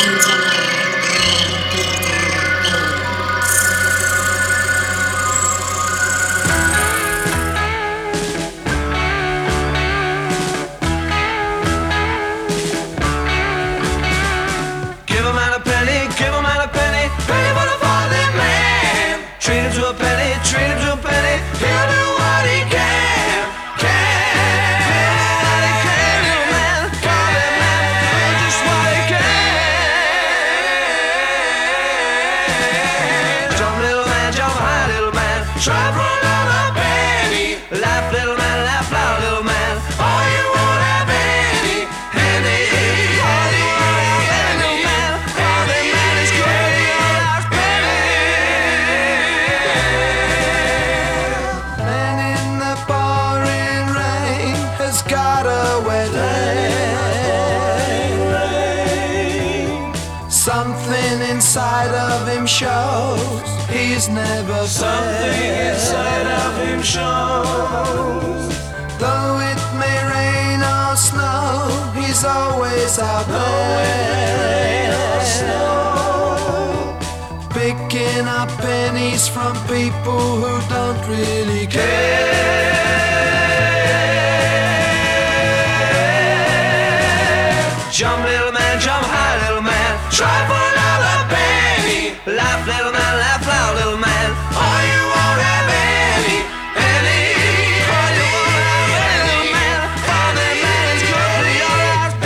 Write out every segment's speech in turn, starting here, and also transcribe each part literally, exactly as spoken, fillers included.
He's never something inside of him shows. Though it may rain or snow, he's always out there, picking up pennies from people who don't really care. Jump, little man, jump high, little man. Try for another penny. Laugh, little man, laugh loud, little man. Or you won't have any, any. Or you won't have any, little man. For the man is good to your last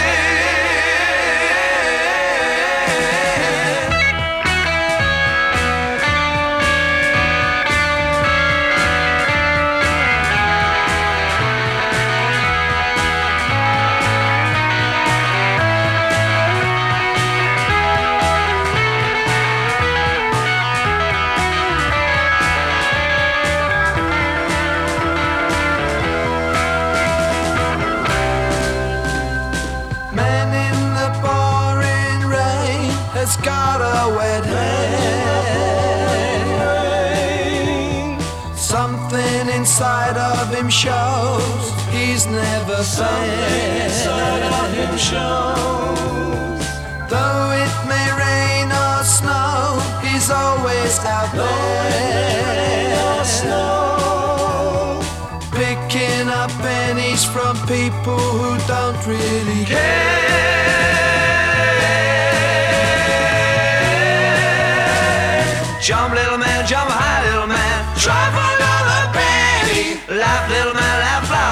got a wet hand. Something inside of him shows he's never Something inside of him shows. Though it may rain or snow, he's always out there, snow, picking up pennies from people who don't really care. Jump, little man, jump high, little man. Try for another penny. Laugh, little man, laugh loud.